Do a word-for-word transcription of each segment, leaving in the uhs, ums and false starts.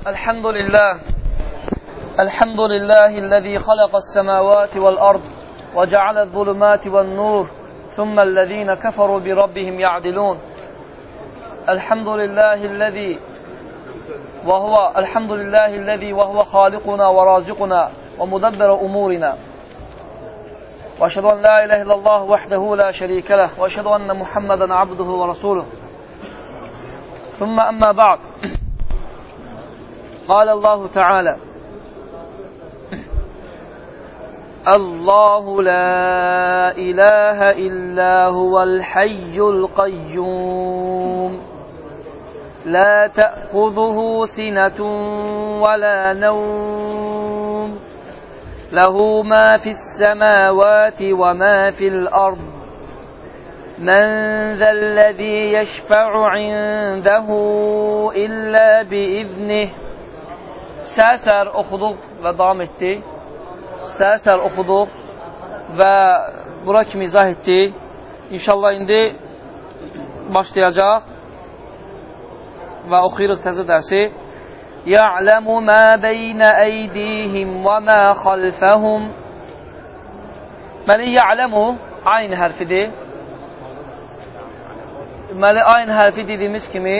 الحمد لله الحمد لله الذي خلق السماوات والأرض وجعل الظلمات والنور ثم الذين كفروا بربهم يعدلون الحمد لله الذي وهو الحمد لله الذي وهو خالقنا ورازقنا ومدبر أمورنا وأشهد أن لا إله إلا الله وحده لا شريك له وأشهد أن محمدا عبده ورسوله ثم أما بعد قال الله تعالى الله لا إله إلا هو الحي القيوم لا تأخذه سنة ولا نوم له ما في السماوات وما في الأرض من ذا الذي يشفع عنده إلا بإذنه Səhər oxuduq və davam etdik. Səhər oxuduq və bura kimi izah etdik. İnşallah indi başlayacaq və oxuyuruq təzə dərsi. Ya'lamu ma beynə əydihim və ma xalfəhum. Deməli, ya'lamu aynı hərfidir. Deməli, aynı hərfi dediyimiz kimi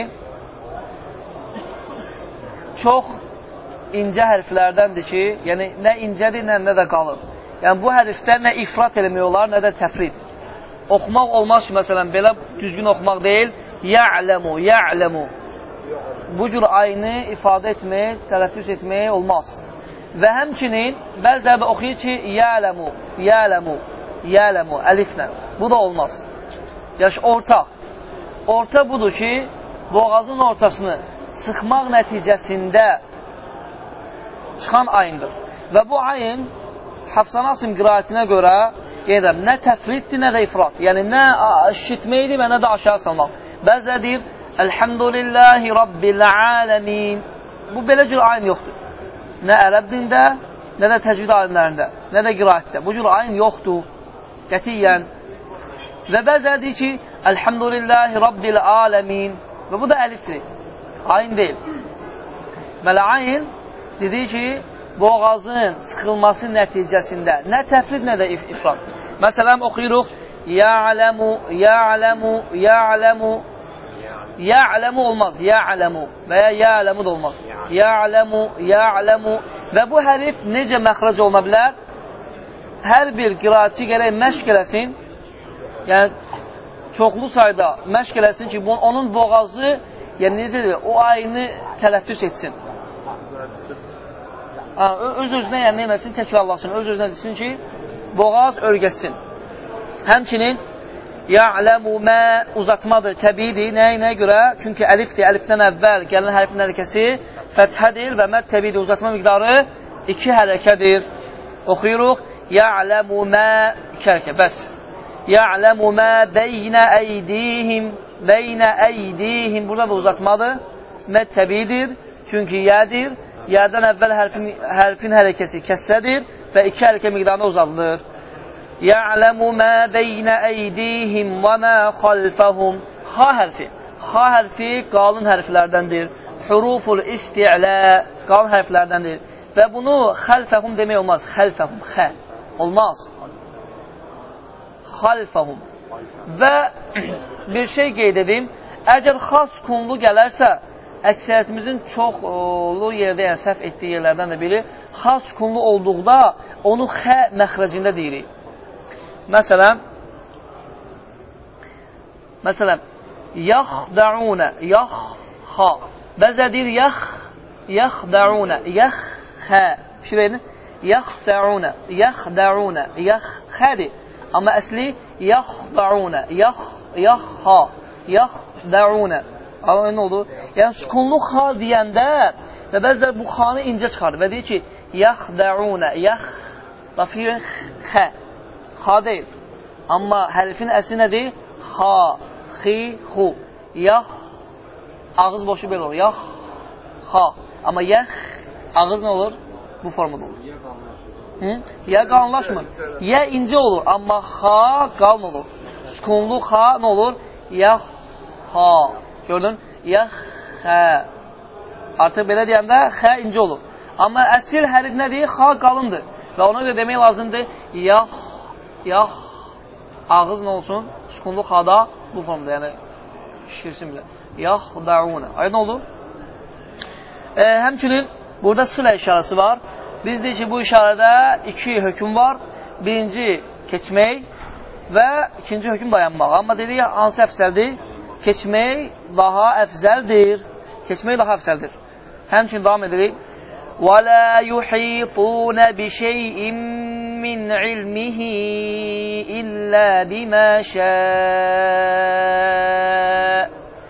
çox incə hərflərdəndir ki, yəni nə incədir, nə, nə də qalır. Yəni bu hərflər nə ifrat eləmək olar, nə də təfrid. Oxumaq olmaz ki, məsələn, belə düzgün oxumaq deyil. Ya'ləmu, ya'ləmu. Bu cür ayını ifadə etmək, tələffüz etmək olmaz. Və həmçinin bəziləri də oxuyur ki, ya'ləmu, ya'ləmu, ya'ləmu, əliflə. Bu da olmaz. Yaş orta. Orta budur ki, boğazın ortasını sıxmaq nəticəsində çıxan ayındır. Və bu ayın Hafsan Asim qiraətinə görə gedir, nə təfriddir, nə də ifrat. Yəni, nə şitməkdir və nə də aşağı salmaq. Bəzə deyir, Elhamdülillahi Rabbil aləmin. Bu, belə cür ayın yoxdur. Nə ərəb dində, nə də təcvid alimlərində, nə də qiraətdə. Bu cür ayın yoxdur, qətiyyən. Və bəzə deyir ki, Elhamdülillahi Rabbil aləmin. Və bu da əlifdir, ayın deyil. Mələ ayın dedi ki, boğazın sıxılması nəticəsində nə təfrid, nə də ifrat. Məsələn, oxuyuruq. Ya'ləmu, ya'ləmu, ya'ləmu. Ya'ləmu olmaz, ya'ləmu. Və ya ya'ləmu da olmaz. Ya'ləmu, ya'ləmu. Və bu hərif necə məxrac oluna bilər? Hər bir qiraatçı gərək məşq eləsin. Yəni, çoxlu sayda məşq eləsin ki, onun boğazı, yəni necədir, o ayını tələffüz etsin. Öz-özünə yəni neyməsin, təkrarlasın, öz-özünə desin ki, boğaz örgəsin. Həmçinin, ya'ləmu mə uzatmadır, təbiidir. Nəyə, nəyə görə? Çünki əlifdir, əlifdən əvvəl gələn hərfin hərəkəsi fəthədir və məd təbiidir, uzatma miqdarı iki hərəkədir. Oxuyuruq, ya'ləmu mə, iki hərəkə, bəs. Ya'ləmu mə beynə əydihim, beynə əydihim, burada da uzatmadır, məd təbiidir, çünki yədir. Yədən əvvəl hərfin, hərfin hərəkəsi kəsrədir və iki hərəkə miqdarına uzadılır. Ya'ləmu mə beynə əydihim və mə xalfəhum. Xa hərfi. Xa hərfi qalın hərflərdəndir. Huruful isti'lə qalın hərflərdəndir. Və bunu xəlfəhum demək olmaz. Xəlfəhum, xə. Olmaz. Xalfəhum. Və bir şey qeyd edim. Əgər xas kunlu gələrsə, əksəriyyətimizin çoxlu yerdə, yəni səhv etdiyi yerlərdən də biri, xas kunlu olduqda onu xə məxrəcində deyirik. Məsələn, məsələn, yaxdəunə, yax, xa. Bəzə deyir, yax, yaxdəunə, yax, xə. Bir şey verin, yaxdəunə, yaxdəunə, yax, xədir. Amma əsli, yaxdəunə, yax, yax, xa, yaxdəunə. Amma nə oldu? Yəni, sükunlu xa deyəndə və bəzilər bu xanı incə çıxardır və deyir ki, yaxdəunə, yax, lafiyyə xə, xa deyil. Amma hərfin əsli nədir? Xa, xi, xu, yax, ağız boşu belə olur, yax, xa. Amma yax, ağız nə olur? Bu formada olur. Ya qalınlaşmır. Ya incə olur, amma xa qalın olur. Sükunlu xa nə olur? Yax, xa. Gördün? Yaxə. Artıq belə deyəndə xə incə olur. Amma əsil hərif nədir? Xa qalındır. Və ona görə demək lazımdır, yax, yax, ağız nə olsun? Sukunlu xada bu formda, yəni şişirsin bilə. Yaxda'una. Aydın oldu? E, həmçinin burada sılə işarəsi var. Biz deyik ki, bu işarədə iki hökm var. Birinci, keçmək və ikinci hökm dayanmaq. Amma dedik, hansı əfsəldir? Keçmək daha əfzəldir. Keçmək daha əfzəldir. Həmçinin davam edirik. وَلَا يُحِيطُونَ بِشَيْءٍ مِّنْ عِلْمِهِ إِلَّا بِمَا شَاءَ.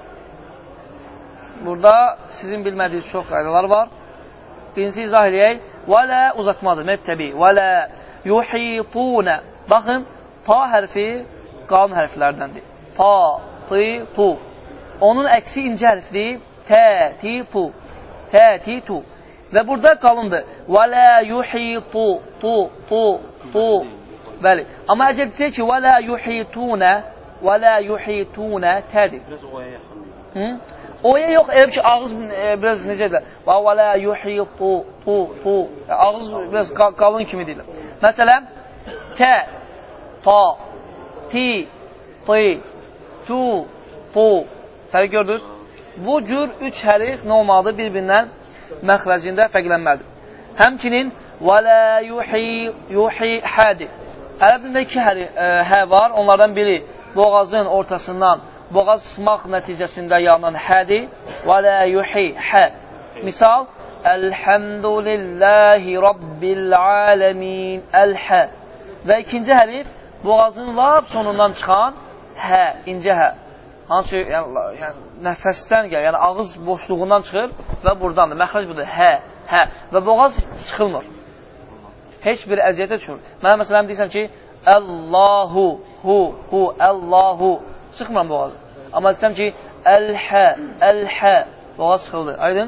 Burada sizin bilmədiyiniz çox qaydalar var. Birincisi izah edək. وَلَا uzatmadır, məttəbi. وَلَا يُحِيطُونَ. Baxın, ta hərfi qalın hərflərdəndir. Ta, ti, tu. Onun əksi incə hərfdir. Tə, ti, tu. Tə, ti, tu. Və burada qalındır. وَلَا يُحِيطُ. Tu, tu, tu. Bəli. Amma əgər desək ki, وَلَا يُحِيطُونَ. وَلَا يُحِيطُونَ. Tədir. Biraz oya yaxın. Hı? Oya yox, elə ki, ağız e, biraz necə edir? وَلَا يُحِيطُ. Tu, tu. Ağız biraz qalın kimi deyilir. Məsələn, tə, ta, ti, ti, tu, tu. Fərq gördünüz? Bu cür üç hərif nə olmalıdır? Bir-birindən məxrəcində fərqlənməlidir. Həmçinin وَلَا يُحِي hədi. Ərəb dilində iki həri, ə, hə var. Onlardan biri boğazın ortasından boğaz sıxmaq nəticəsində yanan hədir. وَلَا يُحِي hə. Misal Elhamdülillahi Rabbil aləmin. Əl-hə. Və ikinci hərif boğazın lap sonundan çıxan hə, incə hə. Hansı yəni, yəni, nəfəsdən gəlir, yəni ağız boşluğundan çıxır və buradandır. Məxrəc budur, hə, hə. Və boğaz sıxılmır. Heç bir əziyyətə düşmür. Mənə məsələn deyirsən ki, Allahu, hu, hu, Allahu. Sıxmıram boğazı. Amma desəm ki, əl-hə, əl-hə. Boğaz sıxıldı. Aydın?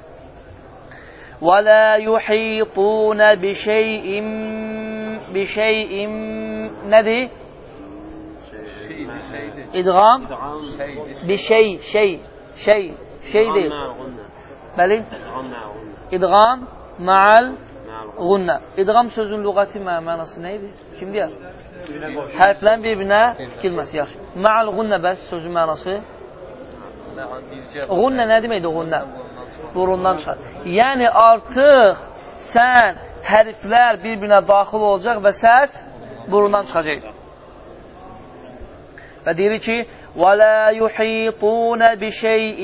وَلَا يُحِيطُونَ بِشَيْءٍ بِشَيْءٍ Nədir? İdğam bir şey, şey, şey, şey deyil. Bəli? İdğam ma'al ğunnə. İdğam sözün lüğəti mənası nə idi? Kim deyər? Hərflərin bir-birinə girməsi, yaxşı. Ma'al ğunnə bəs sözün mənası? Ğunnə nə deməkdir ğunnə? Burundan çıxar. Yəni artıq sən hərflər bir-birinə daxil olacaq və səs burundan çıxacaq. Və deyir ki, وَلَا يُحِيطُونَ بِشَيْءٍ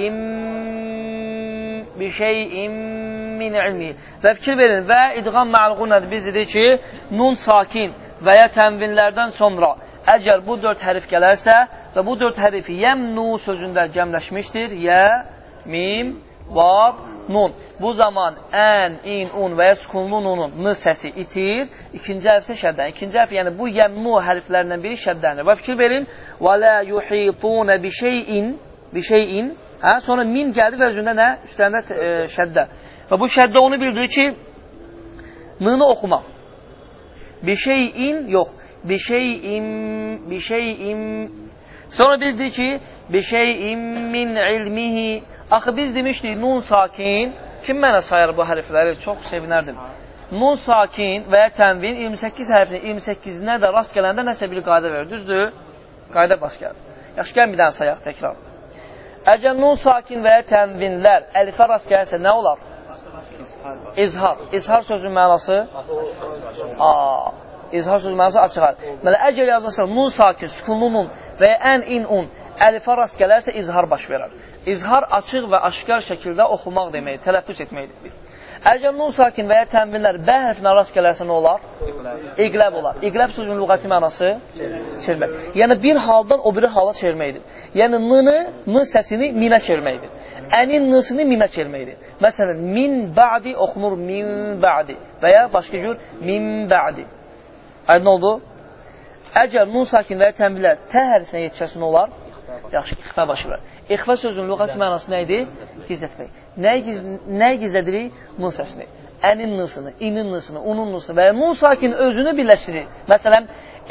بِشَيْءٍ مِنْ عِلْمِهِ. Və fikir verin, və idğam mə'l-ğunnədir. Biz dedik ki, nun sakin və ya tənvinlərdən sonra əgər bu dörd hərif gələrsə və bu dörd hərifi yəmnu sözündə cəmləşmişdir, yə, mim, vav, nun. Bu zaman ən, in, un və ya sukunlu nunun n səsi itir, ikinci hərf isə şəddənir. İkinci hərf, yəni bu yəmnu hərflərindən biri şəddənir. Və fikir verin, وَلَا يُحِيطُونَ بِشَيْءٍ بِشَيْءٍ hə? Sonra min gəldi və özündə nə? Üstlərində e, şəddə. Və bu şəddə onu bildirir ki, n-nı oxuma. بِشَيْءٍ yox. بِشَيْءٍ بِشَيْءٍ Sonra biz deyik ki, بِشَيْءٍ مِنْ عِلْمِهِ Axı biz demişdik, nun sakin, kim mənə sayar bu hərfləri? Çox sevinərdim. Nun sakin və ya tənvin iyirmi səkkiz hərfini iyirmi səkkizinə də rast gələndə nəsə bir qayda verir, düzdür? Qayda baş gəlir. Yaxşı, gəlin bir dənə sayaq təkrar. Əgər nun sakin və ya tənvinlər əlifə rast gəlirsə nə olar? İzhar. İzhar sözün mənası? Aa, İzhar sözün mənası açıq hal. Mələ əgər yazırsa nun sakin, sukunlu nun və ya ən in un əlifə rast gələrsə izhar baş verər. İzhar açıq və aşkar şəkildə oxumaq deməkdir, tələffüz etməkdir. Əgər nun sakin və ya tənvinlər bə hərfinə rast gələrsə nə olar? İqləb olar. İqləb sözün lüğəti mənası? Çevirmək. Yəni bir haldan o biri hala çevirməkdir. Yəni n-nı, n səsini minə çevirməkdir. Ənin n-sını minə çevirməkdir. Məsələn, min ba'di oxunur min ba'di və ya başqa cür min ba'di. Aydın oldu? Əgər nun sakin və ya tənvinlər tə hərfinə yetişəsi nə olar? Yaxşı, ixfə başı var. İxfə sözün lüğəti mənası nə idi? Gizlətmək. Nəyi, giz, nəyi gizlədirik? Nun səsini. Ənin nısını, inin nısını, unun nısını və ya nun sakin özünü birləşdirir. Məsələn,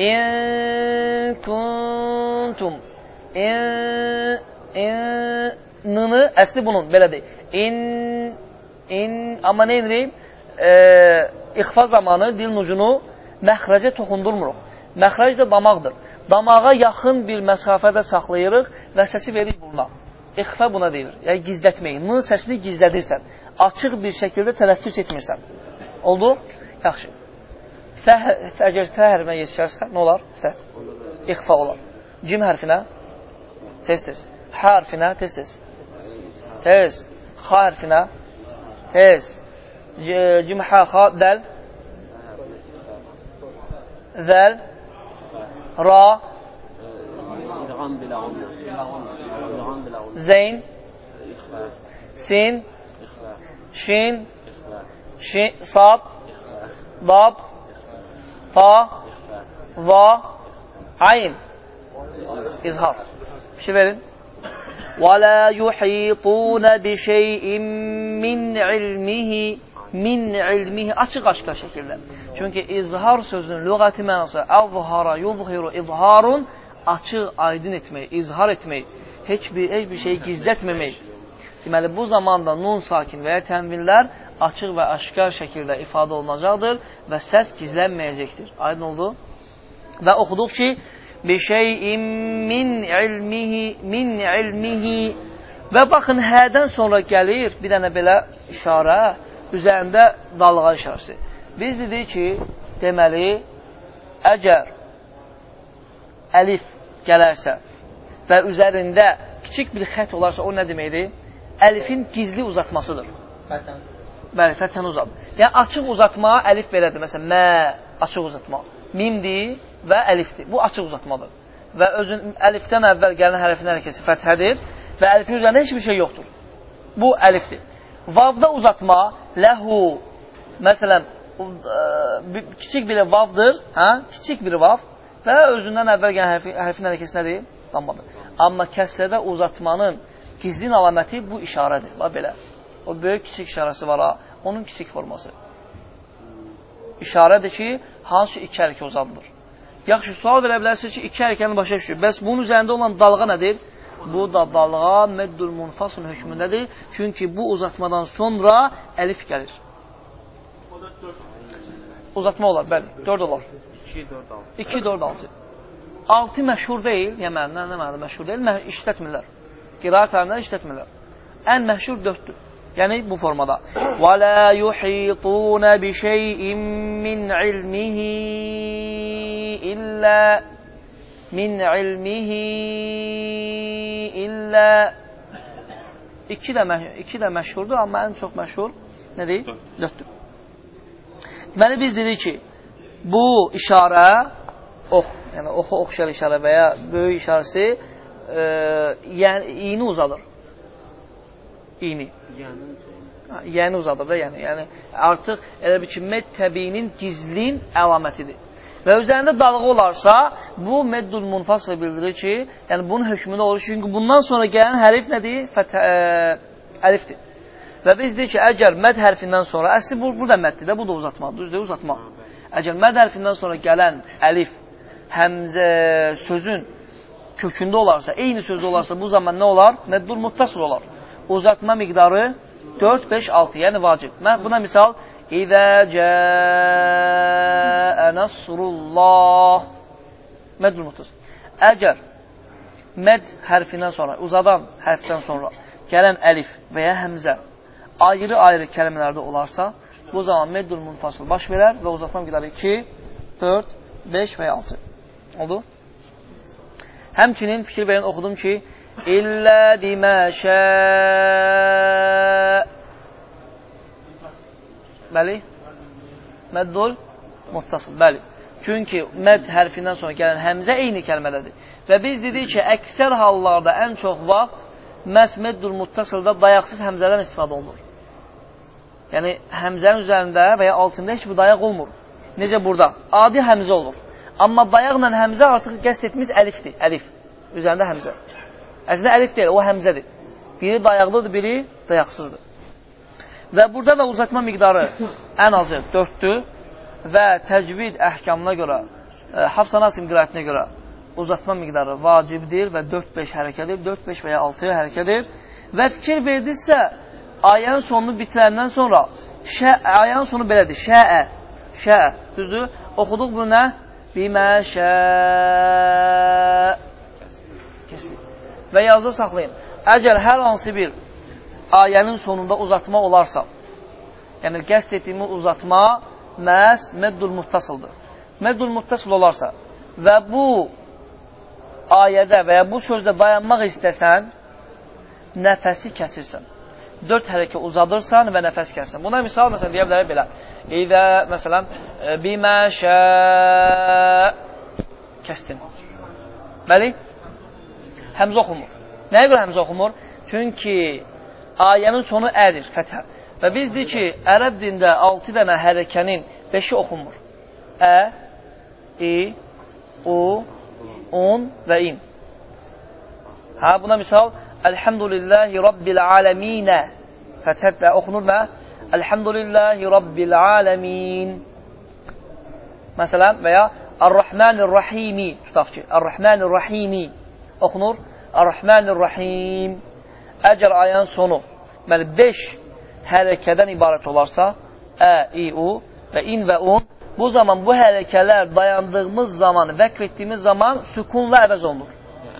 in kuntum in, in nını, əsli bunun, belədir. İn, in, amma nə edirik? E, ixfa zamanı dilin ucunu məxrəcə toxundurmuruq. Məxrəc də damaqdır. Damağa yaxın bir məsafədə saxlayırıq və səsi veririk buruna. İxfa buna deyilir. Yəni gizlətməyin. Nın səsini gizlədirsən. Açıq bir şəkildə tələffüz etmirsən. Oldu? Yaxşı. Fəh, əgər fə hərfinə yetişərsə, nə olar? Fə. İxfa olar. Cim hərfinə? Tez-tez. Hə hərfinə? Tez-tez. Tez. Xa hərfinə? Tez. Cim hə, xa, dəl. Zəl. Ra. Zeyn. Sin. Şin. Şin. Sad. Dab. Ta. Va. Ayn. İzhar. Bir şey verin. وَلَا يُحِيطُونَ بِشَيْءٍ مِّنْ عِلْمِهِ min ilmihi açıq-aşkar şəkildə. Çünki izhar sözünün lüğəti mənası əvhara, yuzhiru, izharun açıq, aydın etmək, izhar etmək, heç bir, heç bir şeyi gizlətməmək. Deməli, bu zamanda nun sakin və ya tənvillər açıq və aşkar şəkildə ifadə olunacaqdır və səs gizlənməyəcəkdir. Aydın oldu? Və oxuduq ki, bi şeyin min ilmihi, min ilmihi və baxın, hədən sonra gəlir bir dənə belə işarə, üzərində dalğa işarəsi. Biz dedik ki, deməli, əgər əlif gələrsə və üzərində kiçik bir xət olarsa, o nə deməkdir? Əlifin gizli uzatmasıdır. Fətən. Bəli, fətən uzat. Yəni, açıq uzatma əlif belədir. Məsələn, mə, açıq uzatma. Mimdir və əlifdir. Bu, açıq uzatmadır. Və özün əlifdən əvvəl gələn hərfin hərəkəsi fəthədir və əlifin üzərində heç bir şey yoxdur. Bu, əlifdir. Vavda uzatma, ləhu, məsələn, kiçik bir vavdır, hə? Kiçik bir vav və özündən əvvəl gələn hərfin, hərfin hərəkəsi nədir? Dammadır. Amma kəssədə uzatmanın gizlin alaməti bu işarədir. Bax, belə. O böyük kiçik işarəsi var, ha? Onun kiçik forması. İşarədir ki, hansı iki hərəkə uzadılır. Yaxşı, sual verə bilərsiniz ki, iki hərəkəni başa düşür. Bəs bunun üzərində olan dalğa nədir? Bu da dalğa meddül munfasıl hökmündədir. Çünki bu uzatmadan sonra əlif gəlir. Uzatma olar, bəli. dörd olar. iki, dörd, altı. altı məşhur deyil. Yəni, nə məndə məşhur deyil? İşlətmirlər. Qiraat halində işlətmirlər. Ən məşhur dörddür. Yəni, bu formada. وَلَا يُحِيطُونَ بِشَيْءٍ مِّنْ عِلْمِهِ إِلَّا min ilmihi illə iki də, iki də məşhurdur, amma ən çox məşhur nədir? Dörddür. Deməli, biz dedik ki, bu işarə, ox, yəni oxu oxşar işarə və ya böyük işarəsi e, yəni, iyini uzadır. İyini. Yəni uzadır da, yəni, yəni artıq elə bir ki, med təbiinin gizlin əlamətidir. Və üzərində dalğı olarsa, bu meddul munfasıl bildirir ki, yəni bunun hökmündə olur. Çünki bundan sonra gələn hərif nədir? Fətə, ə, əlifdir. Və biz deyik ki, əgər məd hərfindən sonra, əsli bu, burada məddir də, bu da uzatma, düzdür, uzatma. Əgər məd hərfindən sonra gələn əlif, həmzə sözün kökündə olarsa, eyni sözdə olarsa, bu zaman nə olar? Meddul muttasıl olar. Uzatma miqdarı dörd, beş, altı, yəni vacib. Buna misal, İzə cəə nəsrullah məddül muttasıl. Əgər məd hərfindən sonra, uzadan hərfdən sonra gələn əlif və ya həmzə ayrı-ayrı kəlmələrdə olarsa, bu zaman məddül munfasıl baş verər və uzatma miqdarı iki, dörd, beş və ya altı. Oldu? Həmçinin fikir verin, oxudum ki, İllə dimə şəə Bəli, məddul muttasıl, bəli. Çünki məd hərfindən sonra gələn həmzə eyni kəlmədədir. Və biz dedik ki, əksər hallarda ən çox vaxt məhz məddul muttasılda dayaqsız həmzədən istifadə olunur. Yəni, həmzənin üzərində və ya altında heç bir dayaq olmur. Necə burada? Adi həmzə olur. Amma dayaqla həmzə artıq qəsd etmiş əlifdir, əlif. Üzərində həmzə. Əslində əlif deyil, o həmzədir. Biri dayaqlıdır, biri dayaqsızdır. Və burada da uzatma miqdarı ən azı dörddür və təcvid əhkamına görə, e, Hafs Asim qirayətinə görə uzatma miqdarı vacibdir və dörd beş hərəkədir, dörd beş və ya altı hərəkədir Və fikir verdinizsə, ayənin sonunu bitirəndən sonra şə, ayənin sonu belədir. Şəə, şəə, düzdür? Oxuduq bunu nə? Bimə şə və yazda saxlayın. Əgər hər hansı bir ayənin sonunda uzatma olarsa, yəni qəsd etdiyimi uzatma məhz meddul muttasıldır. Meddul muttasıl olarsa və bu ayədə və ya bu sözdə dayanmaq istəsən, nəfəsi kəsirsən. Dörd hərəkə uzadırsan və nəfəs kəsirsən. Buna misal, məsələn, deyə bilərək belə. İdə, məsələn, bimə şə kəstin. Bəli? Həmzə oxumur. Nəyə görə həmzə oxumur? Çünki ayənin sonu ədir, fəthə. Və biz deyik ki, ərəb dində altı dənə hərəkənin beşi oxunmur. Ə, i, u, un və in. Hə, buna misal, Elhamdülillahi Rabbil aləminə. Fəthətlə oxunur nə? Elhamdülillahi Rabbil aləmin. Məsələn, və ya Ar-Rahmanir-Rahimi. Tutaq ki, Ar-Rahmanir-Rahimi oxunur. Ar-Rahmanir-Rahim. Əgər ayənin sonu, deməli, beş hərəkədən ibarət olarsa, ə, i, u və in və un, bu zaman bu hərəkələr dayandığımız zaman, vəqf etdiyimiz zaman sükunla əvəz olunur.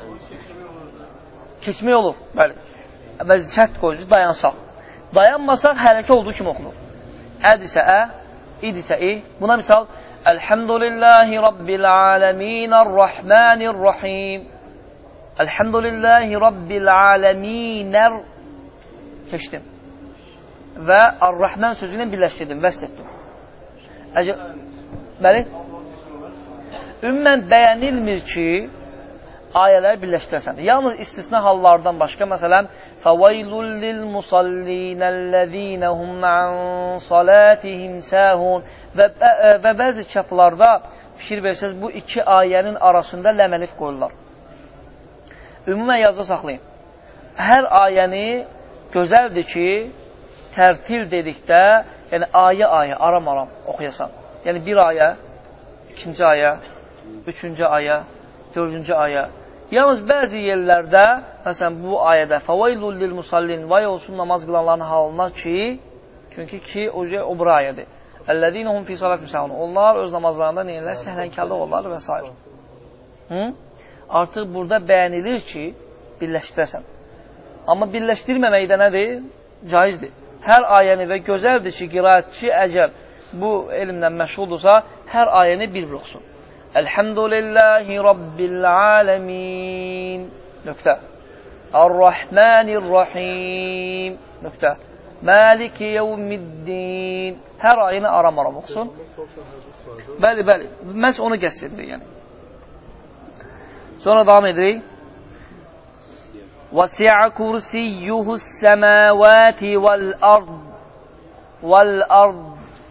Keçmək olur, bəli. Əvəz şərt qoyucu, dayansaq. Dayanmasaq, hərəkə olduğu kimi oxunur. Əd isə ə, id isə i. Buna misal, Elhamdülillahi Rabbil aləmin, Ar-Rahmanir-Rahim. Elhamdülillahi Rabbil aləminər. Keçdim. Və Ar-Rahman sözünü birləşdirdim, vəsd etdim. Əgər, bəli? Ümumən bəyənilmir ki, ayələri birləşdirəsən. Yalnız istisna hallardan başqa, məsələn, فَوَيْلٌ لِلْمُصَلِّينَ الَّذ۪ينَ هُمْ عَنْ صَلَاتِهِمْ سَاهُونَ və, və bəzi kəflarda fikir versəz, bu iki ayənin arasında ləməlif qoyurlar. Ümumən yazda saxlayın. Hər ayəni gözəldir ki, tərtil dedikdə, yəni ayə-ayə, aram-aram oxuyasan. Yəni bir ayə, ikinci ayə, üçüncü ayə, dördüncü ayə. Yalnız bəzi yerlərdə, məsələn, bu ayədə فَوَيْلُ لِلْمُسَلِّينَ vay olsun namaz qılanların halına ki, çünki ki, o, o bir ayədir. اَلَّذ۪ينَ هُمْ فِي صَلَاتِ مِسَاهُونَ onlar öz namazlarında neyirlər? Səhlənkarlıq olurlar və s. Hı? Artıq burada bəyənilir ki, birləşdirəsən. Amma birləşdirməməkdə nədir? Caizdir. Hər ayəni və gözəldir ki, qiraətçi əgər bu elmlə məşğuldursa, hər ayəni bir-bir oxusun. Elhamdülillahi Rabbil aləmin. Nöqtə. Ar-Rahmanir-Rahim. Nöqtə. Maliki yevmiddin. Hər ayını aram-aram oxusun. Bəli, bəli. Məhz onu qəsd edirik, yəni. Sonra davam edirik. وَسِعَ كُرْسِيُّهُ السَّمَاوَاتِ وَالْأَرْضِ وَالْأَرْضِ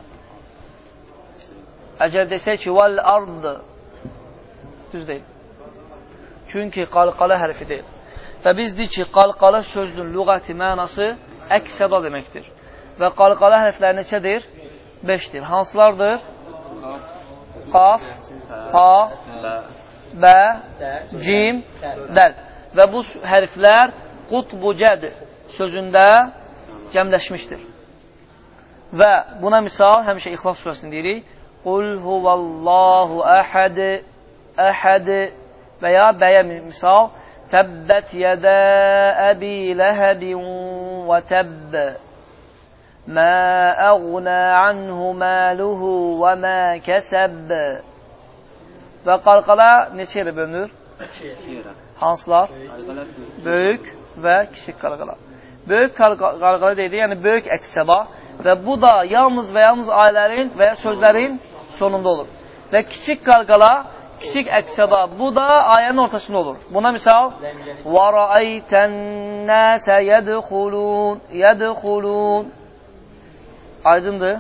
Əgər desək ki, وَالْأَرْضِ düz deyil. Çünki qalqala hərfi deyil. Və biz deyik ki, qalqala sözünün lüğəti mənası əks-səda deməkdir. Və qalqala hərfləri neçədir? Beşdir. Hansılardır? Qaf, ha, bə, cim, dəl. Və bu hərflər qutbu cəd sözündə cəmləşmişdir. Və buna misal, həmişə İxlas surəsini deyirik. Qul huvallahu əhəd, əhəd və ya bəyə misal. Təbbət yədə əbi ləhəbin və təbb. Mə əğnə anhu məluhu və mə kəsəb. Və qalqala neçə yerə bölünür? Hansılar? Böyük və kiçik qalqala. Böyük qalqala deyilir, yəni böyük əks-səda və bu da yalnız və yalnız ayələrin və ya sözlərin sonunda olur. Və kiçik qalqala, kiçik əks-səda, bu da ayənin ortasında olur. Buna misal, وَرَأَيْتَ النَّاسَ يَدْخُلُونَ يَدْخُلُونَ Aydındır.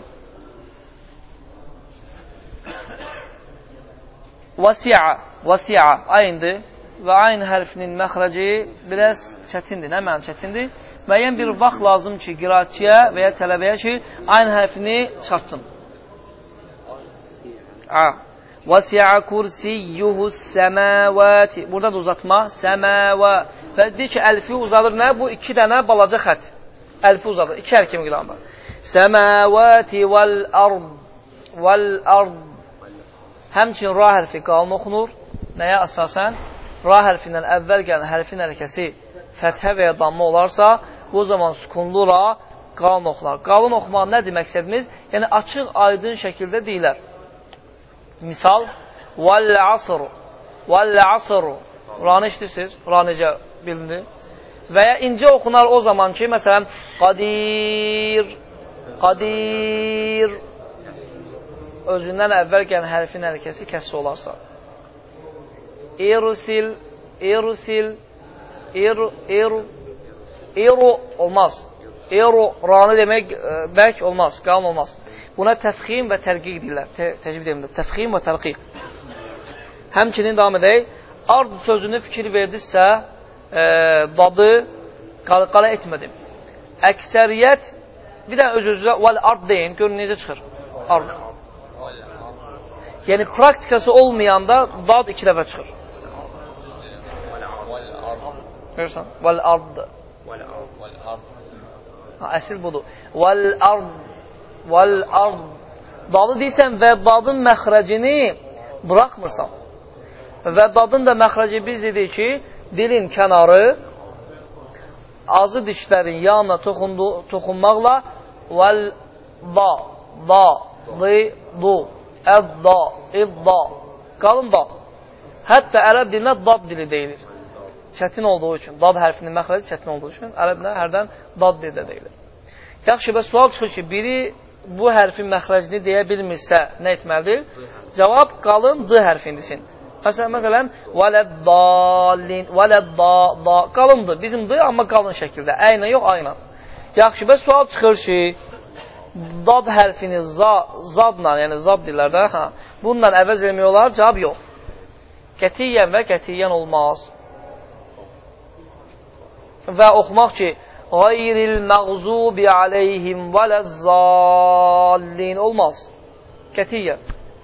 وَسِعَ وَسِعَ ayındır. Və ayn hərfinin məxrəci biraz çətindir. Nə mənim çətindir? Müəyyən bir vaxt lazım ki, qiraətçiyə və ya tələbəyə ki, ayn hərfini çıxartsın. وَسِعَ كُرْسِيُّهُ السَّمَاوَاتِ Burada da uzatma. Səməvə. Və deyir ki, əlfi uzalır nə? Bu iki dənə balaca xət. Əlfi uzalır. İki hərf kimi qilanda. Səməvəti vəl-ard. Vəl-ard. Həmçin ra hərfi qalın oxunur. Nəyə əsasən? Ra hərfindən əvvəl gələn hərfin hərəkəsi fəthə və ya damma olarsa, bu zaman sükunlu ra qalın oxular. Qalın oxumaq nədir məqsədimiz? Yəni, açıq, aydın şəkildə deyilər. Misal, vəl-əsr. Vəl-əsr. Ranı işləyirsiniz, ra necə bilinir? Və ya incə oxunar o zaman ki, məsələn, qadir, qadir. Özündən əvvəl gələn hərfin hərəkəsi kəssi olarsa. İrsil, irsil, ir, ir, iru olmaz. İru, ranı demək bərk olmaz, qalın olmaz. Buna təfxim və tərqiq deyirlər. Təcvid edimdə. Təfxim və tərqiq. Həmçinin davam edək. Ard sözünü fikir verdinizsə, e, dadı qalqala etmədim. Əksəriyyət, bir də öz-özünə vəl-ard deyin, görün necə çıxır. Ard. Yəni, praktikası olmayanda dad iki dəfə çıxır. Görürsən? Vəl-ard. Əsil budur. Vəl-ard. Vəl-ard. Dadı deyirsən və dadın məxrəcini buraxmırsan. Və dadın da məxrəci biz dedik ki, dilin kənarı azı dişlərin yanına toxundu, toxunmaqla vəl-da, da, di, du, əd-da, id-da, qalın dad. Hətta ərəb dilinə dad dili deyilir. Çətin olduğu üçün, dad hərfinin məxrəci çətin olduğu üçün, ərəblə hərdən dad dili də deyilir. Yaxşı, və sual çıxır ki, biri bu hərfin məxrəcini deyə bilmirsə, nə etməlidir? Cavab qalın d hərfindisin. Məsələn, məsələn, vələd-dalin, vələd-da, qalındır. Bizim d, amma qalın şəkildə. Əylə yox, ayla. Yaxşı, və sual çıxır ki, dad hərfini za, zadla, yəni zad dillərdə, hə, bununla əvəz eləmək olar, cavab yox. Qətiyyən və qətiyyən olmaz. Və oxumaq ki, qayril məğzubi aleyhim vələz-zallin olmaz. Qətiyyən.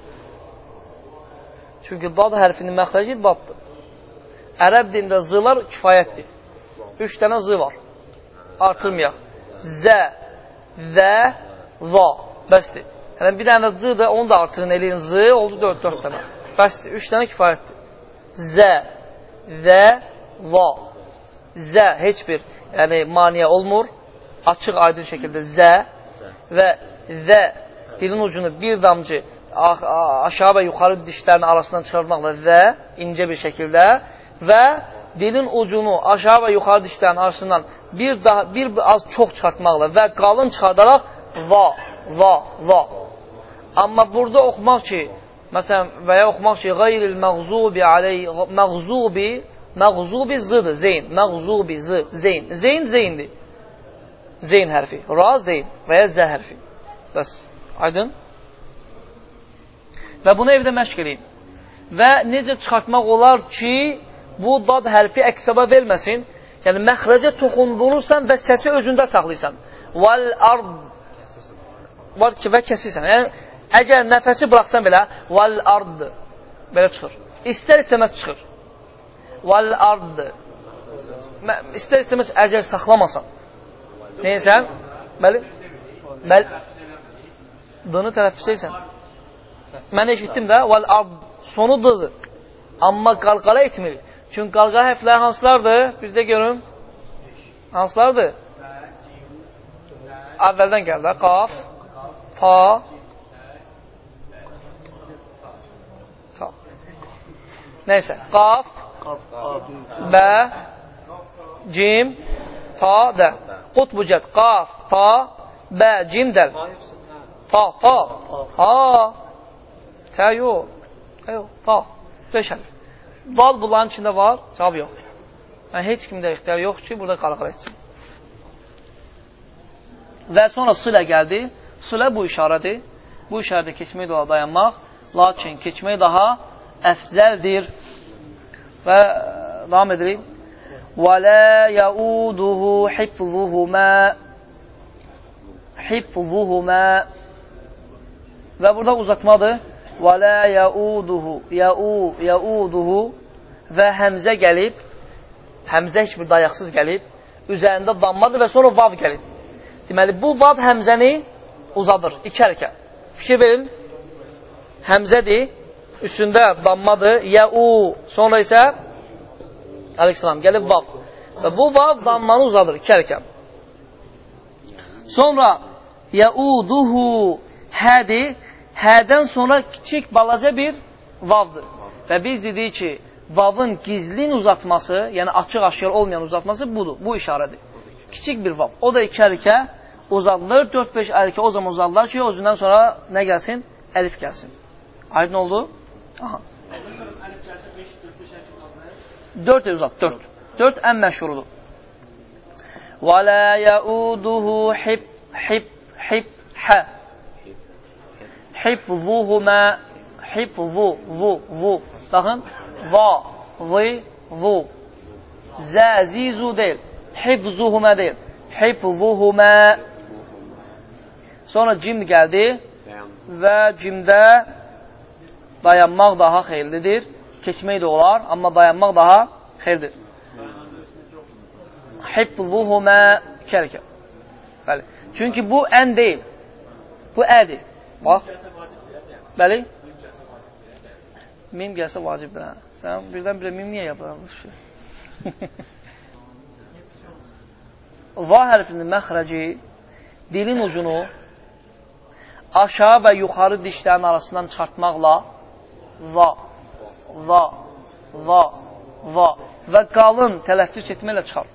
Çünki dad hərfinin məxrəci daddır. Ərəb dilində zılar kifayətdir. Üç dənə zı var. Artırmayaq. Zə, zə, va. Bəsdir. Yəni, bir dənə zıdır, onu da artırın eləyin zı, oldu dörd, dörd dənə. Bəsdir. Üç dənə kifayətdir. Zə, zə, va. Zə, heç bir yəni, maniyə olmur. Açıq, aydın şəkildə zə və zə dilin ucunu bir damcı aşağı və yuxarı dişlərin arasından çıxarmaqla və incə bir şəkildə və dilin ucunu aşağı və yuxarı dişlərin arasından bir, daha, bir az çox çıxartmaqla və qalın çıxardaraq va, va, va. Amma burada oxumaq ki, məsələn, və ya oxumaq ki, qayril məğzubi aleyh, məğzubi, məğzubi zıdır, zeyn, məğzubi zı, zeyn, zeyn, zeyndir. Zeyn hərfi, ra, zeyn və ya zə hərfi. Bəs, aydın? Və bunu evdə məşq edin. Və necə çıxartmaq olar ki, bu dad hərfi əksaba verməsin, yəni məxrəcə toxundurursan və səsi özündə saxlayırsan. Vəl-ard var ki, və kəsirsən. Yəni, əgər nəfəsi buraxsan belə, vəl-ard belə çıxır. İstər-istəməz çıxır. Vəl-ard İstər-istəməz əgər saxlamasan. Neysən? Bəli? Bəli? Dını tələffüs etsən. Mən eşitdim də, vəl-ard sonu dıdır. Amma qalqala etmir. Çünki qalqala hərfləri hansılardır? Bizdə görün. Hansılardır? Əvvəldən gəldi. Qaf, ta, ta. Neysə. Qaf, bə, cim, ta, də. Qutbucət. Qaf, ta, bə, cim, dəl. Ta, ta. Ta. Tə yox. Tə yox. Ta. Beş hərf. Dal bunların içində var. Cavab yox. Yəni, heç kimdə ixtiyar yox ki, burada qalqala etsin. Və sonra sılə gəldi. Sılə bu işarədir. Bu işarədə keçmək daha dayanmaq. Lakin keçmək daha əfzəldir. Və davam edirik. وَلَا يَعُودُهُ حِفْظُهُمَا حِفْظُهُمَا Və burada uzatmadır. və la yauduhu, yau, yauduhu və həmzə gəlib, həmzə heç bir dayaqsız gəlib, üzərində dammadır və sonra vav gəlib. Deməli, bu vav həmzəni uzadır, iki hərəkət. Fikir verin, həmzədir, üstündə dammadır, yau, sonra isə əleyhissalam, gəlib vav. Və bu vav dammanı uzadır, iki hərəkət. Sonra yauduhu hədir, hədən sonra kiçik balaca bir vavdır. Və biz dedik ki, vavın gizlin uzatması, yəni açıq-aşkar olmayan uzatması budur, bu işarədir. Kiçik bir vav. O da iki hərəkə uzadılır, dörd beş hərəkə o zaman uzadılır ki, özündən sonra nə gəlsin? Əlif gəlsin. Aydın oldu? Aha. dörd uzat, dörd. dörd ən məşhurudur. Və la yauduhu hib, hib, hib, hə. Hibzuhuma, hibzu, zu, zu. Baxın, va, zi, zu. Zə, zizu deyil. Hibzuhuma deyil. Hibzuhuma. Sonra cim gəldi və cimdə dayanmaq daha xeyirlidir. Keçmək də olar, amma dayanmaq daha xeyirlidir. Hibzuhuma kərkə. Bəli. Çünki bu ən deyil. Bu ədir. Bax. Bəli. Mim gəlsə vacibdir. Hə. Sən birdən-birə mim niyə yapırmışsın? Va hərfinin məxrəci dilin ucunu aşağı və yuxarı dişlərin arasından çıxartmaqla va, va, va, va və qalın tələffüz etməklə çıxar.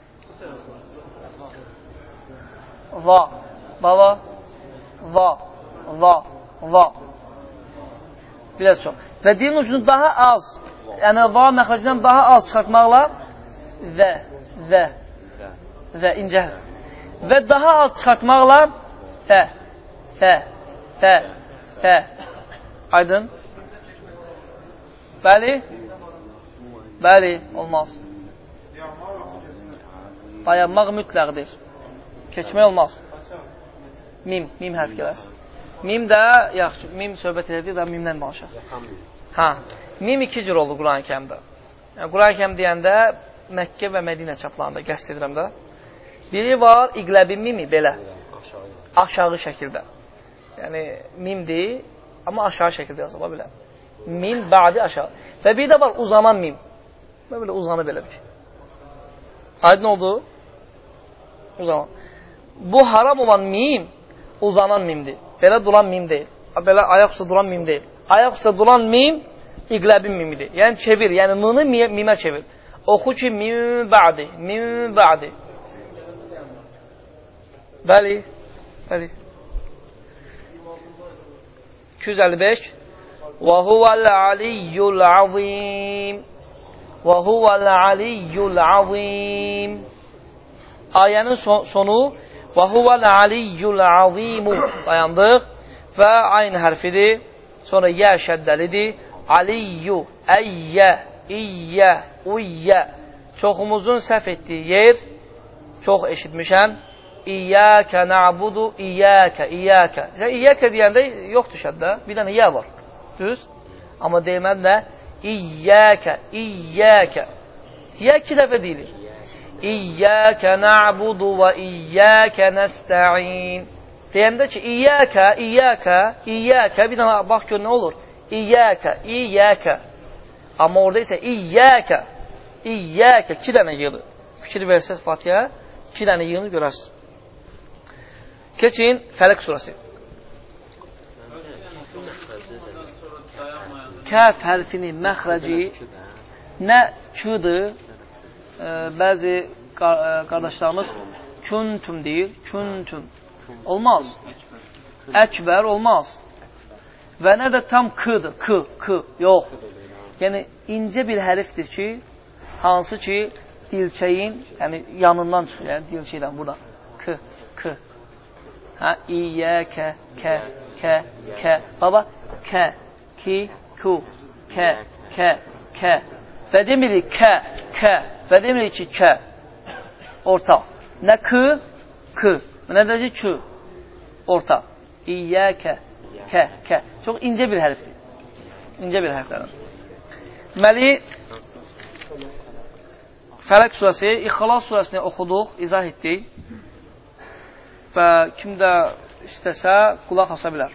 Va, baba, va, va, va. Biraz çox. Və dilin ucunu daha az, yəni va məxrəcindən daha az çıxartmaqla və, və, və incə. Və daha az çıxartmaqla fə, fə, fə, fə. Aydın? Bəli? Bəli, olmaz. Dayanmaq mütləqdir. Keçmək olmaz. Mim, mim hərf gələrsin. Mim də, yaxşı, mim söhbət edir də mimdən danışaq. Hə, mim iki cür oldu Quran-ı Kərimdə. Yəni, Quran-ı Kərim deyəndə Məkkə və Mədinə çaplarında qəsd edirəm də. Biri var, iqləbi mimi, belə. Aşağı şəkildə. Yəni, mimdir, amma aşağı şəkildə yazıla bilər. Mim, bədi aşağı. Və bir də var, uzanan mim. Və belə uzanı belə bir şey. Aydın oldu? Uzanan. Bu haram olan mim, uzanan mimdir. Belə duran mim deyil. Belə ayaq üstə duran mim deyil. Ayaq üstə duran mim, iqləbin mimidir. Yəni, çevir, yəni nını mimə çevir. Oxu ki, mim bədi, mim bədi. Bəli, bəli. iki yüz əlli beş Və huvəl-aliyyul azim Və huvəl-aliyyul azim Ayənin sonu Və huvəl-aliyyul azimu dayandıq və aynı hərfidir. Sonra yə şəddəlidir. Aliyyu, əyyə, iyyə, uyyə. Çoxumuzun səhv etdiyi yer, çox eşitmişəm. İyyəkə na'budu, iyyəkə, iyyəkə. Sən iyyəkə deyəndə yoxdur şəddə, bir dənə yə var. Düz? Amma deyilməli nə? İyyəkə, iyyəkə. Yə iki dəfə deyilir. İyyəkə na'budu və iyyəkə nəstə'in. Deyəndə ki, iyyəkə, iyyəkə, iyyəkə, bir dənə bax gör nə olur? İyyəkə, iyyəkə. Amma orada isə iyyəkə, iyyəkə, iki dənə yığılır. Fikir versəz Fatihə, iki dənə yığılır görərsiniz. Keçin Fələq surası. Kəf hərfinin məxrəci nə küdür, e, bəzi qardaşlarımız küntüm deyir, küntüm. Olmaz. Əkbər olmaz. Və nə də tam kıdır, kı, kı, yox. Yəni, incə bir hərfdir ki, hansı ki, dilçəyin, yəni yanından çıxır, yəni dilçəydən burada. Kı, kı. Hə, iyyəkə, kə, kə, kə. Baba, kə, ki, ku, kə, kə, kə. Və demirik kə, kə. Və demirik ki, kə. Orta. Nə kı, kı. Nə deyəcək ki, orta. İyyəkə, Kə, kə. Çox incə bir hərfdir. İncə bir hərflərdir. Deməli, Fələq surəsi, İxlas surəsini oxuduq, izah etdik və kim də istəsə qulaq asa bilər.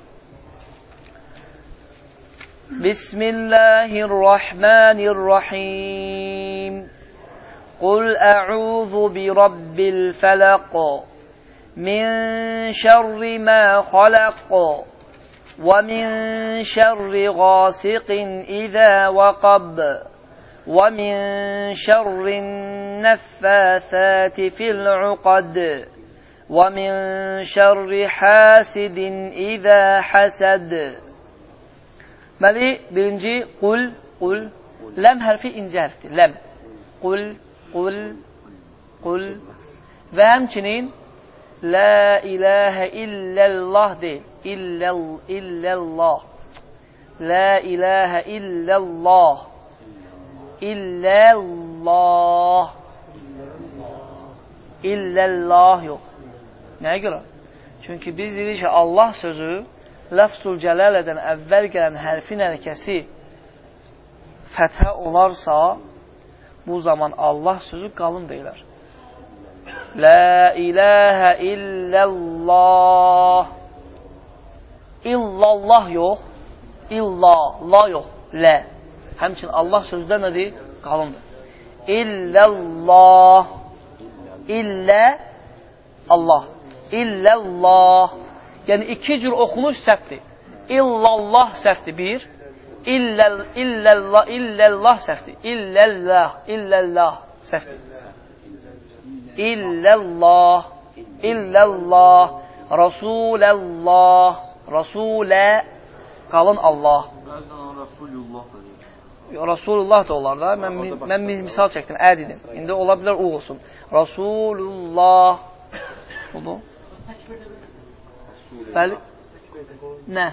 Bismillahirrahmanirrahim. Qul ə'udhu bi rabbil fələq min şərri mə xaləq və min şərri qasiqin izə vəqab وَمِنْ شَرِّ النَّفَّاثَاتِ فِي الْعُقَدِ وَمِنْ شَرِّ حَاسِدٍ إِذَا حَسَدَ. Deməli, birinci qul, qul, ləm hərfi incə hərfdir, ləm. Qul, qul, qul və həmçinin la iləhə illəllah deyil, illəllah, la iləhə illəllah. İlləllah. İlləllah yox. Nəyə görə? Çünki biz deyirik ki, Allah sözü ləfzul cələlədən əvvəl gələn hərfin hərəkəsi fəthə olarsa, bu zaman Allah sözü qalın deyilər. La iləhə illəllah. İllallah yox. İlla, la yox. Lə. Həmçin Allah sözdə nədir? Qalındır. İlləllah. İllə Allah. İlləllah. Yəni iki cür oxunuş səhvdir. İllallah səhvdir bir. İlləllah, illəllah səhvdir. İlləllah, illəllah səhvdir. İlləllah, illəllah, Rasuləllah, Rasulə, qalın Allah. Rasulullah da olar da. Mən, mən misal çəkdim, ə dedim. İndi ola bilər o olsun. Rasulullah. Oldu. Bəli. Nə?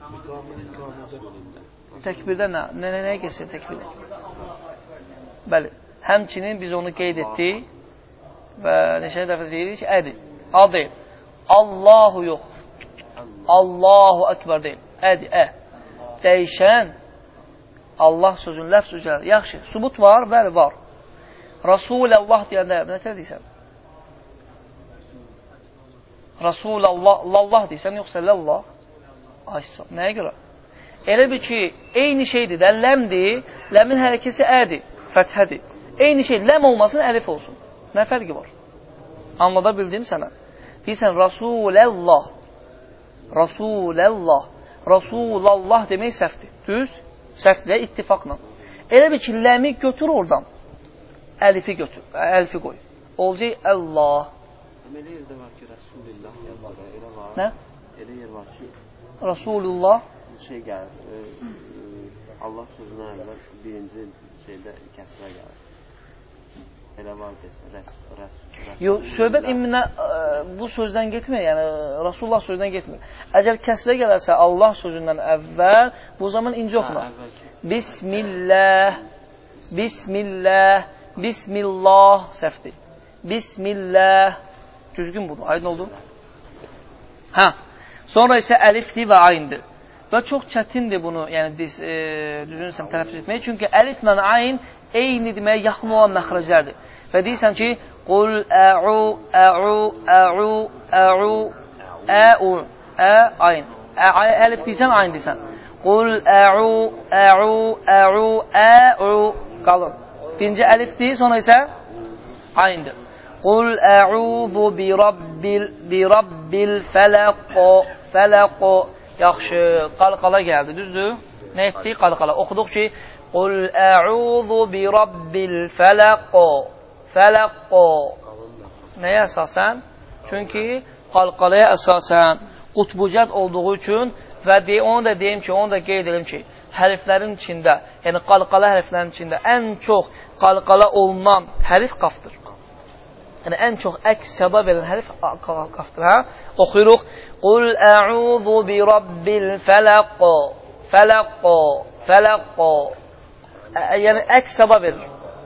Təkbirdə nə? Nə, nə, nəyə keçsin təkbirdə? Bəli. Həmçinin biz onu qeyd etdik və neçə dəfə deyirik ki, ədir. A deyil. Allahu yox. Allahu Ekber deyil. Ədir, ə. Dəyişən Allah sözün ləfz üzrə. Yaxşı, subut var, bəli, var. Rasulallah deyəndə, nə tər deyirsən? Rasulallah deyirsən, yoxsa lallah? Aysa, nəyə görə? Elə bir ki, eyni şeydir də, ləmdir, ləmin hərəkəsi ədir, fəthədir. Eyni şey, ləm olmasın, əlif olsun. Nə fərqi var? Anlada bildim sənə. Deyirsən, Rasulallah, Rasulallah, Rasulallah demək səhvdir. Düz? Səhvlə, ittifaqla. Elə bir ki, ləmi götür oradan. Əlifi götür, əlifi qoy. Olacaq Allah. Elə yerdə var ki, Rasulullah yazılır, elə var. Nə? Elə yer var ki, Rasulullah şey gəlir, e, e, Allah sözünə əvvəl birinci şeydə kəsrə gəlir. Elə var desə, rəs, rəs, rəs. Yox, söhbət iminə bu sözdən getmir, yəni Rasulullah sözdən getmir. Əgər kəsrə gələrsə Allah sözündən əvvəl, bu zaman incə oxuna. Bismillah, Bismillah, Bismillah səhvdir. Bismillah, düzgün budur, aydın oldu. Hə, sonra isə əlifdir və ayndır. Və çox çətindir bunu, yəni e, düzgünsəm tələffüz etmək. Çünki əliflə ayn eyni deməyə yaxın olan məxrəclərdir. Və deyirsən ki, qul ə'u, ə'u, ə'u, ə'u, ə'u, ə, ayn. Əlif deyirsən, ayn deyirsən. Qul ə'u, ə'u, ə'u, ə'u, qalın. Birinci əlifdir, sonra isə ayndır. Qul ə'udhu bi rabbil, bi rabbil fələqo, fələqo. Yaxşı, qalqala gəldi, düzdür? Nə etdik? Qalqala. Oxuduq ki, Qul ə'udhu bi rabbil fələqo, fələqo. Nəyə əsasən? Çünki qalqalaya əsasən qutbucət olduğu üçün və onu da deyim ki, onu da qeyd edim ki, hərflərin içində, yəni qalqala hərflərin içində ən çox qalqala olunan hərf qafdır. Yəni, ən çox əks səda verən hərf qafdır, hə? Oxuyuruq. Qul ə'udhu bi rabbil fələqo, fələqo, fələqo. Yəni, əks səda verir.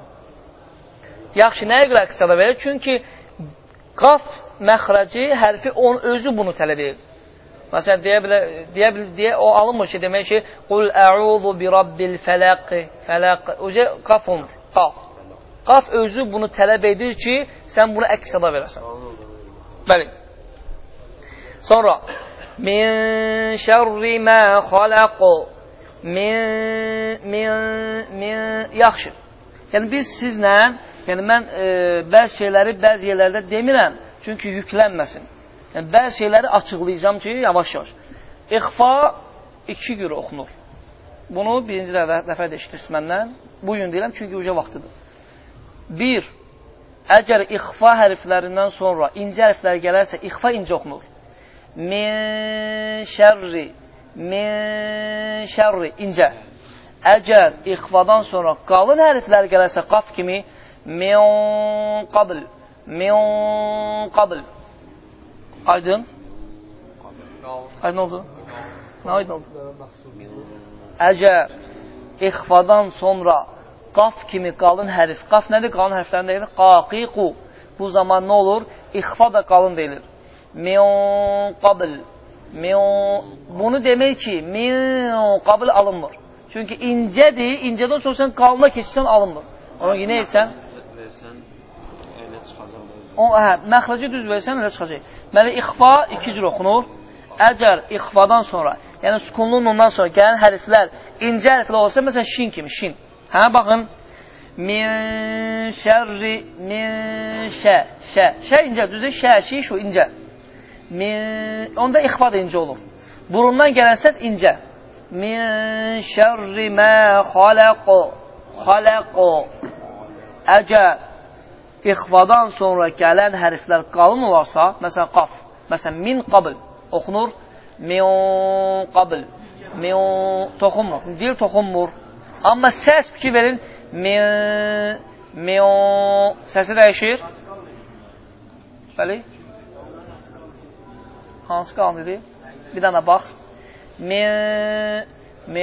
Yaxşı, nəyə görə əks səda verir? Çünki qaf məxrəci hərfi onun özü bunu tələb edir. Məsələn, deyə bilər, deyə bilər, deyə, o alınmır ki, demək ki, qul əuzu bi rabbil fələqi, fələqi, öcə qaf olmur, qaf. Qaf özü bunu tələb edir ki, sən bunu əksada verəsən. Bəli. Sonra, min şərri mə xaləqo, min, min, min, yaxşı. Yəni, biz sizlə, yəni mən e, bəzi şeyləri bəzi yerlərdə demirəm, çünki yüklənməsin. Yəni, bəzi şeyləri açıqlayacağım ki, yavaş-yavaş. İxfa iki gün oxunur. Bunu birinci dəfə də eşitirsiniz məndən. Bu gün deyirəm, çünki uca vaxtıdır. Bir, əgər ixfa hərflərindən sonra incə hərflər gələrsə, ixfa incə oxunur. Min şərri, min şərri, incə. Əgər ixfadan sonra qalın hərflər gələrsə, qaf kimi, min qabl, min qabl. Aydın? Aydın oldu? Nə aydın oldu? Əgər ixfadan sonra qaf kimi qalın hərf, qaf nədir? Qalın hərflərin deyilir? Qaqiqu. Bu zaman nə olur? İxfa da qalın deyilir. Min qabl. Bunu demək ki, min qabl alınmır. Çünki incədir, incədən sonra sən qalına keçsən alınmır. Onu yenə etsən, hə, məxrəci düz versən, elə çıxacaq. Məli, ixfa iki cür oxunur. Əgər ixfadan sonra, yəni sükunlu nundan sonra gələn hərflər incə hərflər olsa, məsələn, şin kimi, şin. Hə, baxın. Min şərri, min şə, şə. Şə incə, düzdür, şə, şi, şu, incə. Min, onda ixfa da incə olur. Burundan gələn səs incə. Min şərri mə xaləqo, xaləqo. Əgər ixfadan sonra gələn hərflər qalın olarsa, məsələn, qaf, məsələn, min qabl oxunur, min qabl, min toxunmur, dil toxunmur. Amma səs fikir verin, min, min, səsi dəyişir. Bəli. Hansı qalın dedi? Bir dənə bax. Min, min,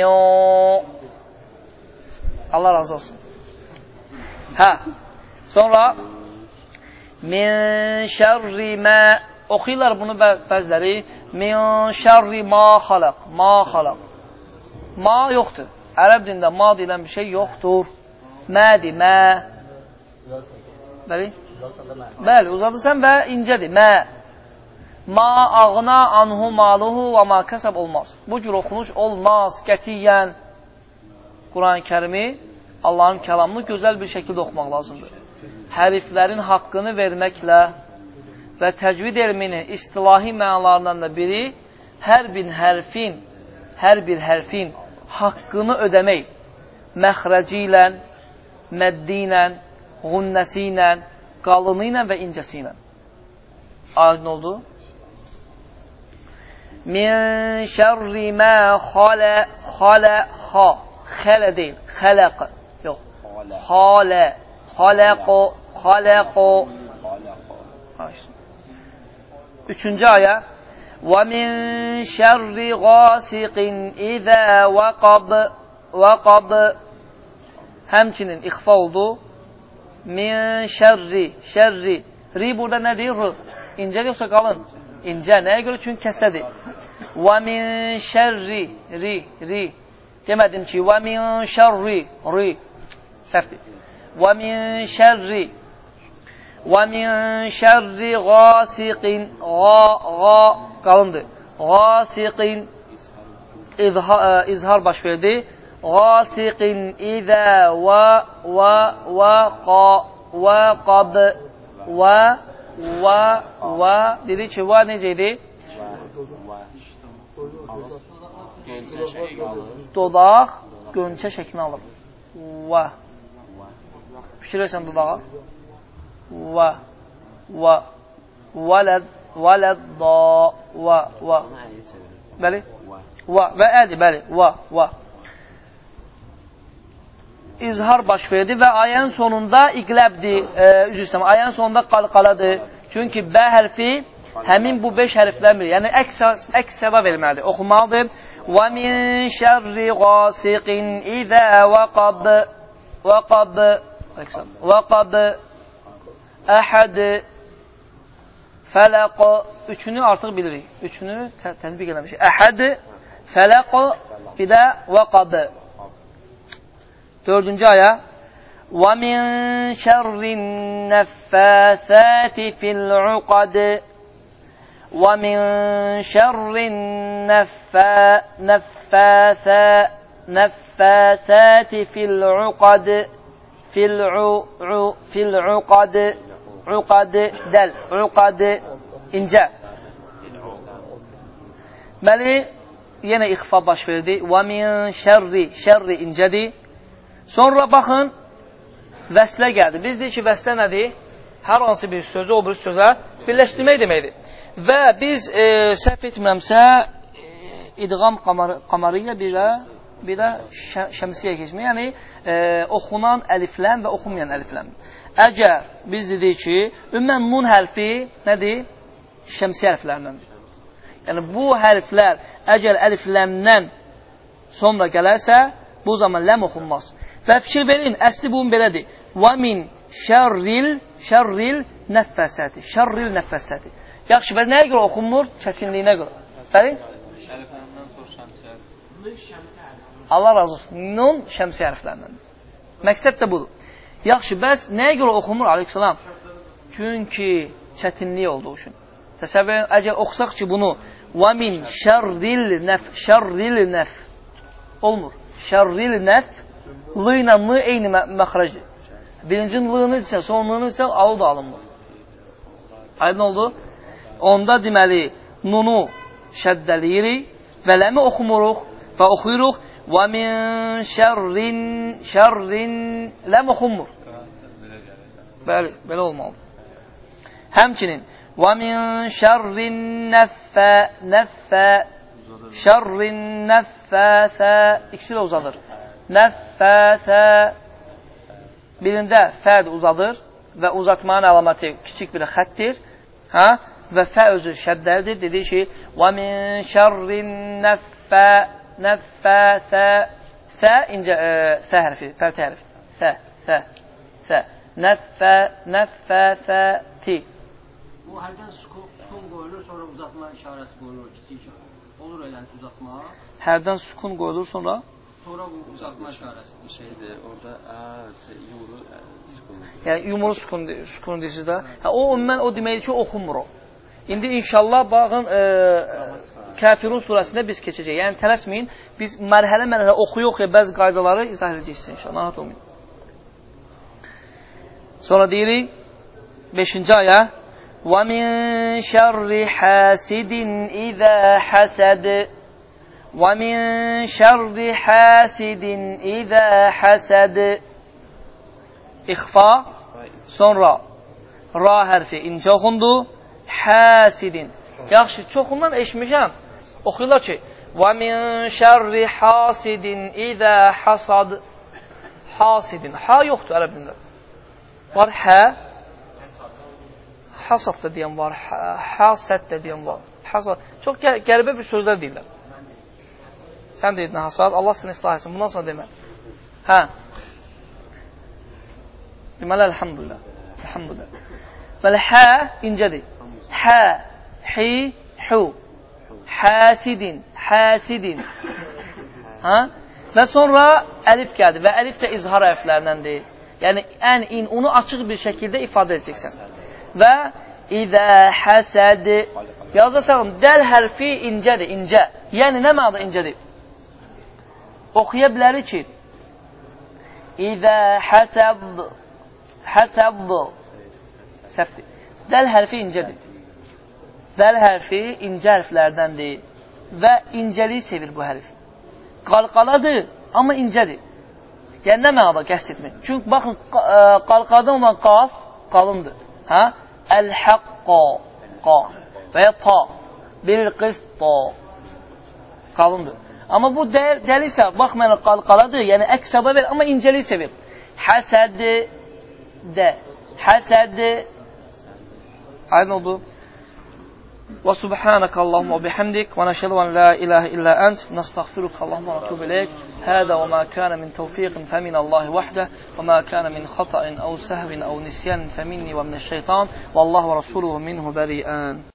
Allah razı olsun. Hə. Sonra min şərri mə, oxuyurlar bunu bəziləri, min şərri ma xalaq, ma xalaq. Ma yoxdur. Ərəb dində ma deyilən bir şey yoxdur. Mədir, mə. Bəli? Bəli, uzadırsan və incədir, mə. Ma ağna anhu maluhu və ma kəsəb olmaz. Bu cür oxunuş olmaz, qətiyyən. Quran-ı Kərimi, Allahın kəlamını gözəl bir şəkildə oxumaq lazımdır. Hərflərin haqqını verməklə və təcvid elminin istilahi mənalarından da biri hər bir hərfin, hər bir hərfin haqqını ödəmək məxrəci ilə, məddi ilə,ğunnəsi ilə, qalını ilə və incəsi ilə. Aydın oldu? Min şərri mə xalə, xalə, xa, xələ deyil, xələq, yox, xalə, xaləqo, xaləqo. Üçüncü ayə. Və min şərri qasiqin izə vəqab, vəqab. Həmçinin ixfa oldu. Min şərri, şərri. Ri burada nədir? R. İncə yoxsa qalın? İncə. Nəyə görə? Çünki kəsədir. Və min şərri, ri, ri. Demədim ki, və min şərri, ri. Səhvdir. Və min şərri, və min şərri qasiqin, qa, qa, qalındır. Qasiqin, izhar baş verdi. Qasiqin izə və, və, və, qa, və, qab, və, və, və. Dedi ki, və necə idi? Dodaq, gönçə şəklini alır. Və. Fikir versən dodağa. Və, və, vələd, vələd, da, və, və. Bəli? Və, və ədir, bəli, və, və. İzhar baş verdi və ayənin sonunda iqləbdir, e, üzr istəyəm, ayənin sonunda qalqaladır. Çünki bə hərfi həmin bu beş hərflərdir. Yəni, əks səda verməlidir, oxunmalıdır. Və min şərri qasiqin izə vəqab, vəqab, vəqab, əhəd. fələq, üçünü artıq bilirik. Üçünü tətbiq eləmişik. Əhəd, fələq, bir də vəqad. Dördüncü ayə. وَمِنْ شَرِّ النَّفَّاثَاتِ فِي الْعُقَدِ وَمِنْ شَرِّ النَّفَّاثَاتِ فِي الْعُقَدِ في العقد عقد دل عقد incə. Deməli, yenə ixfa baş verdi. Və min şərri, şərri incədir. Sonra baxın, vəslə gəldi. Biz deyik ki, vəslə nədir? Hər hansı bir sözü o bir sözə birləşdirmək deməkdir. Və biz e, səhv etmirəmsə, e, idğam qamariyyə bir də bir də şəmsiyə keçmək, yəni e, oxunan əlifləm və oxunmayan əlifləm. Əgər biz dedik ki, ümumən nun hərfi nədir? Şəmsiyə hərflərindəndir. Yəni bu hərflər əgər əlifləmdən sonra gələrsə, bu zaman ləm oxunmaz. Və fikir verin, əsli bunun belədir. Və min şərril, şərril nəffəsəti, şərril nəffəsəti. Yaxşı, və nəyə görə oxunmur? Çətinliyinə görə. Bəli? Əlifləmdən sonra şəmsiyə hərfi. Allah razı olsun. Nun şəmsi hərflərindəndir. Məqsəd də budur. Yaxşı, bəs nəyə görə oxunmur? Aleyhisselam. Çünki çətinlik olduğu üçün. Təsəvvür, əgər oxusaq ki bunu və min şərril nəf, şərril nəf olmur. Şərril nəf lı ilə mı eyni məxrəcdir. Birinci lığını isə, sonlığını isə alı da alınmır. Aydın oldu? Onda deməli, nunu şəddəliyirik və ləmi oxumuruq və oxuyuruq. Və min şərrin, şərrin ləm oxunmur. Bəli, belə olmalıdır. Həmçinin və min şərrin nəffə, nəffə, şərrin nəffəsə, ikisi də uzadır. Nəffəsə, birində fəd uzadır və uzatmanın əlaməti kiçik bir xəttir. Ha? Və fə özü şəddəlidir. Dedik ki, və min şərrin nəffə, nəffəsə, sə incə, e, sə hərfi, pərti hərfi, sə, sə, sə, nəffə, nəffəsəti. Bu hərdən sukun qoyulur, sonra uzatma işarəsi qoyulur, kiçik olur eləndi uzatma. Hərdən sukun qoyulur, sonra? Sonra bu uzatma işarəsi. Şeydir, orada yumru sukun. Yəni, yumru sukun, sukun deyirsiniz də. Hə, o, mən o deməkdir ki, oxunmur o. İndi inşallah, baxın, e, Kafirun surəsində biz keçəcək. Yəni, tələsməyin, biz mərhələ-mərhələ oxuya-oxuya bəzi qaydaları izah edəcəksiniz inşallah. Narahat olmayın. Sonra deyirik, beşinci ayə. وَمِنْ شَرِّ حَاسِدٍ إِذَا حَسَدٍ وَمِنْ شَرِّ حَاسِدٍ إِذَا حَسَدٍ İxfa, sonra ra hərfi incə oxundu. Həsidin. Yaxşı, çoxundan eşmişəm. Oxuyurlar ki, وَمِنْ شَرِّ حَاسِدٍ إِذَا حَسَدٍ Hasidin. Ha yoxdur ərəb dilində. Var hə. Hasad da deyən var. Hasad da deyən var. Hasad. Çox qəribə bir sözlər deyirlər. Sən deyirdin hasad. Allah səni islah etsin. Bundan sonra demə. Hə. Deməli, elhamdülillah. Elhamdülillah. Bəli, hə incədir. Hə, hi, hu. Həsidin, həsidin. Ha? Və sonra əlif gəldi və əlif də izhar hərflərindəndir. Yəni, ən in, onu açıq bir şəkildə ifadə edəcəksən. Və İzə həsəd yazacaqsan, dəl hərfi incədir, incə. Yəni, nə mənada incədir? Oxuya bilərik ki, İzə həsəd həsəd səhvdir. Dəl hərfi incədir. Dəl hərfi incə hərflərdəndir və incəliyi sevir bu hərf. Qalqaladır, amma incədir. Yəni, nə mənada qəst etmək? Çünki, baxın, qalqadan olan qaf qalındır. Hə? Əl-həqqa qa və ya ta bil-qist-ta qalındır. Amma bu dəl isə, baxmayaraq qalqaladır, yəni əksada verir, amma incəliyi sevir. Həsəd də, həsəd aydın oldu. Və subhanaka Allahumma bihamdik və nəşhədu an la ilaha illa ent nəstəğfiruka Allahumma və nətubu ileyk. Hada və ma kana min tawfiqin famin Allah vahdə və ma kana min xata'in aw sahvin aw nisyan faminni və minəş şeytan vallahu və rasuluhu minhu bari'an.